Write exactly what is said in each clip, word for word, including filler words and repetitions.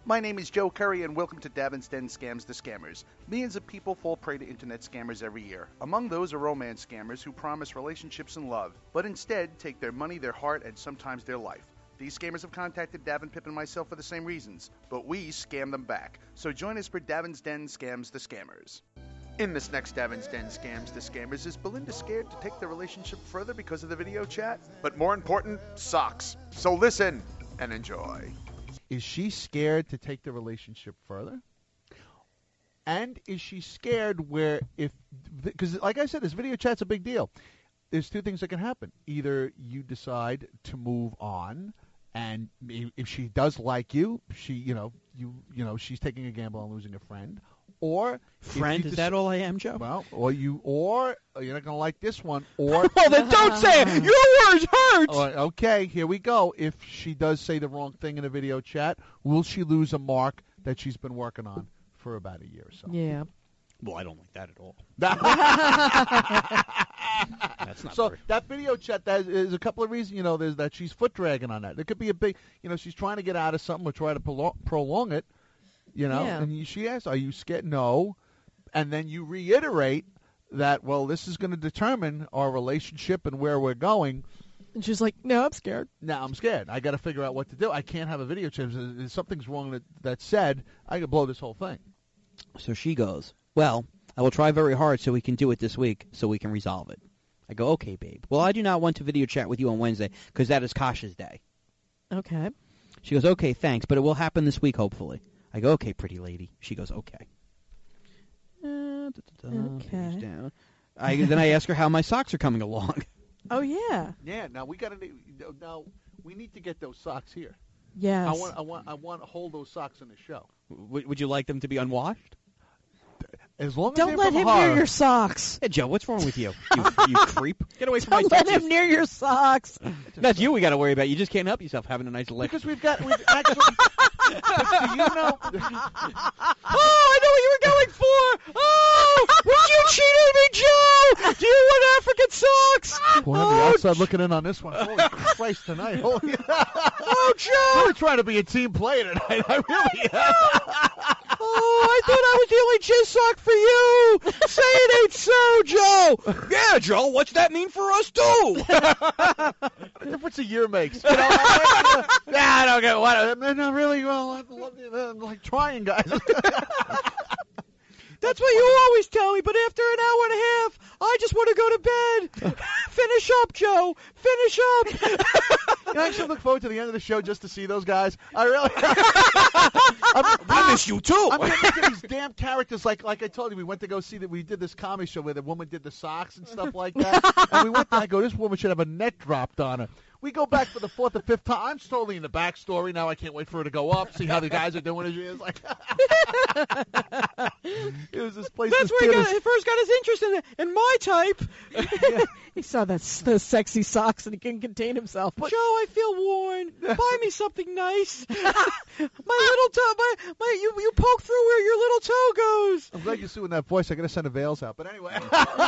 My name is Joe Curry, and welcome to Davin's Den Scams the Scammers. Millions of people fall prey to internet scammers every year. Among those are romance scammers who promise relationships and love, but instead take their money, their heart, and sometimes their life. These scammers have contacted Davin, Pip, and myself for the same reasons, but we scam them back. So join us for Davin's Den Scams the Scammers. In this next Davin's Den Scams the Scammers, is Belinda scared to take the relationship further because of the video chat? But more important, socks. So listen and enjoy. Is she scared to take the relationship further? And is she scared where if, because like I said, this video chat's a big deal. There's two things that can happen. Either you decide to move on, and if she does like you, she, you know, you, you know, she's taking a gamble on losing a friend. Or friend, is dec- that all I am, Joe? Well, or you, or you're not gonna like this one, or well, then don't say it. Your words hurt. Or, okay, here we go. If she does say the wrong thing in a video chat, will she lose a mark that she's been working on for about a year or so? Yeah. Well, I don't like that at all. That's not so fair. that video chat, that is a couple of reasons. You know, there's that she's foot dragging on that. There could be a big, you know, she's trying to get out of something or try to prolong, prolong it. You know, yeah. and you, she asks, "Are you scared?" No, and then you reiterate that. Well, this is going to determine our relationship and where we're going. And she's like, "No, I'm scared. Now I'm scared. I got to figure out what to do. I can't have a video chat. If something's wrong that that said, I could blow this whole thing." So she goes, "Well, I will try very hard so we can do it this week, so we can resolve it." I go, "Okay, babe. Well, I do not want to video chat with you on Wednesday because that is Kasha's day." Okay. She goes, "Okay, thanks, but it will happen this week, hopefully." I go, "Okay, pretty lady." She goes, "Okay." Uh, da, da, da, okay. Down. I, then I ask her how my socks are coming along. Oh yeah. Yeah. Now we got to. Now we need to get those socks here. Yes. I want. I want. I want to hold those socks in the show. W- would you like them to be unwashed? As long as Don't they're let from him her. near your socks. Hey, Joe, what's wrong with you? You, you creep. Get away from Don't my let socks. him near your socks. That's you we got to worry about. You just can't help yourself having a nice lick. Because we've got. We've actually. Do you know? Oh, I know what you were going for. Oh, would you cheated me, Joe? Do you want African socks? Boy, on the outside looking in on this one. Holy Christ, tonight. Holy. Oh, Joe. We're trying to be a team player tonight. I really am. Oh, I thought I was the only jizz sock for you. Say it ain't so, Joe. Yeah, Joe, what's that mean for us, too? What difference a year makes? You know, I, I don't get what. I'm not really well. I'm like trying, guys. That's what you always tell me, but after an hour and a half, I just want to go to bed. Finish up, Joe. Finish up. I actually look forward to the end of the show just to see those guys. I really. I'm, I miss you, too. I'm getting into these damn characters. Like like I told you, we went to go see that. We did this comedy show where the woman did the socks and stuff like that. And we went there. I go, this woman should have a net dropped on her. We go back for the fourth or fifth time. I'm totally in the backstory now. I can't wait for her to go up, see how the guys are doing. As she is like, it was this place. That's this where he, kid got, is- first got his interest in, in my type. He saw that those sexy socks and he couldn't contain himself. Joe, I feel worn. Buy me something nice. My little toe, my, my, you, you poke through where your little toe goes. I'm glad you're doing that voice. I got to send the veils out. But anyway,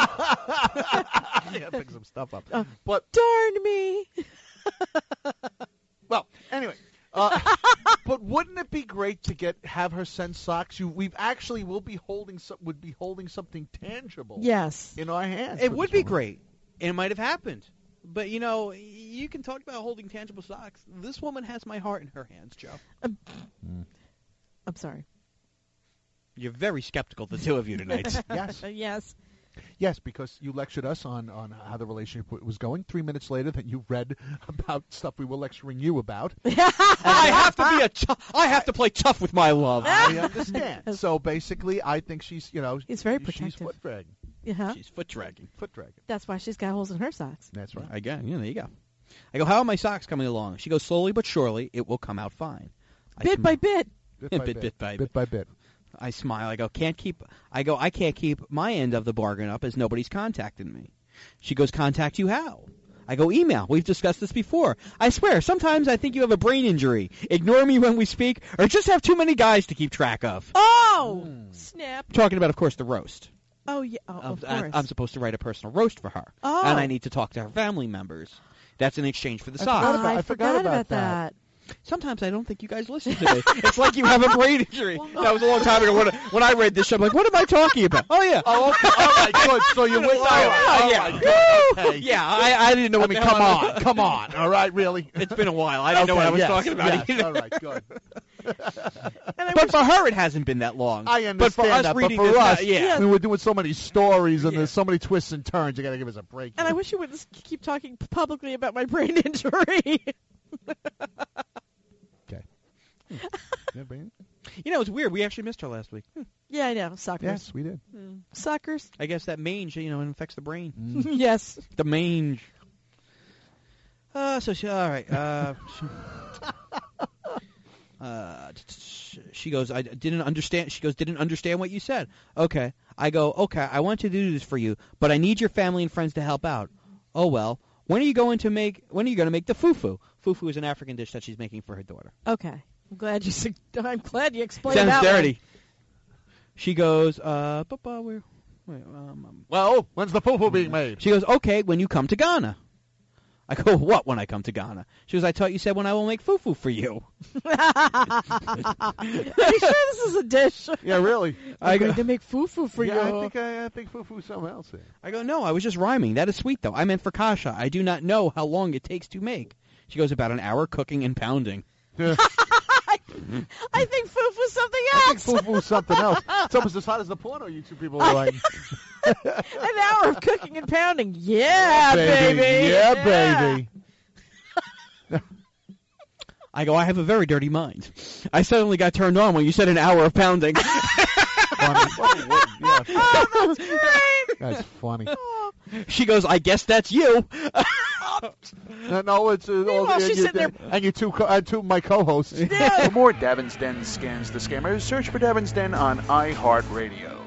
I got to pick some stuff up. Uh, But Darn me. well, anyway. Uh, but wouldn't it be great to get have her send socks? You, we've actually will be holding some, would be holding something tangible. Yes. In our hands. It for would this be woman. great. It might have happened. But, you know, you can talk about holding tangible socks. This woman has my heart in her hands, Joe. Um, I'm sorry. You're very skeptical, the two of you tonight. Yes. Yes. Yes, because you lectured us on, on how the relationship w- was going. Three minutes later, then you read about stuff we were lecturing you about. I have to be a t- I have to play tough with my love. I understand. So basically, I think she's, you know, He's very she's protective. foot dragging. Yeah. She's foot dragging. Foot dragging. That's why she's got holes in her socks. That's right. I get, yeah, there you go. I go, how are my socks coming along? She goes, slowly but surely, it will come out fine. I Bit sm- by bit. Bit Bit, by bit, bit, by bit by bit. I smile. I go, can't keep. I go, I can't keep my end of the bargain up as nobody's contacted me. She goes, contact you how? I go, email. We've discussed this before. I swear, sometimes I think you have a brain injury. Ignore me when we speak, or just have too many guys to keep track of. Oh, Hmm. snap. Talking about, of course, the roast. Oh, yeah. Oh, of I- course. I'm supposed to write a personal roast for her, Oh. and I need to talk to her family members. That's in exchange for the I socks. forgot about- I, I forgot, forgot about about that. that. Sometimes I don't think you guys listen to me. It's like you have a brain injury. That was a long time ago. When I, when I read this show, I'm like, what am I talking about? Oh, yeah. Oh, okay. All right, good. So you went Oh, down. yeah. All right, good. Okay. Yeah, I, I didn't know I what mean, the hell come I was- on, come on. All right, really. It's been a while. I didn't know what I was yes, talking about. yes. either. All right, good. And I But wish- for her, it hasn't been that long. I understand but for us that, reading but for this, us, uh, yeah. I mean, we're doing so many stories and Yeah. there's so many twists and turns. You got to give us a break. and I wish you wouldn't s- keep talking publicly about my brain injury. Okay. Yeah, Brandon? You know, it's weird. We actually missed her last week. Yeah, I know. Suckers. Yes, we did. Mm. Suckers. I guess that mange, you know, infects the brain. Yes. The mange. Uh, so she, all right. Uh, she, uh, t- t- she goes, I didn't understand. She goes, didn't understand what you said. Okay. I go, okay, I want to do this for you, but I need your family and friends to help out. Oh, well, when are you going to make, when are you going to make the fufu? Fufu is an African dish that she's making for her daughter. Okay. I'm glad you. Su- I'm glad you explained Sounds that dirty. one. She goes, uh, Papa, where, wait, um, um, Well, when's the poo-poo being made? she goes, okay, when you come to Ghana. I go, what when I come to Ghana? She goes, I thought you said when I will make fufu for you. Are you sure this is a dish? Yeah, really. I I'm go, going to make fufu for yeah, you. I think I, I think foo-foo's something else there. I go, no, I was just rhyming. That is sweet, though. I meant for kasha. I do not know how long it takes to make. She goes, about an hour cooking and pounding. Yeah. I think fufu's something I think else. foo-foo's something else. It's almost as hot as the porno you two people are writing. An hour of cooking and pounding. Yeah, baby. baby. Yeah, baby. I go, I have a very dirty mind. I suddenly got turned on when you said an hour of pounding. Funny. Yeah, Oh, that's great. that's funny. She goes, I guess that's you. No, no, it's uh, all Meanwhile, the, she's you, sitting and you two, co- uh, two of my co-hosts. For more Davin's Den Scans the Scammers, search for Davin's Den on iHeartRadio.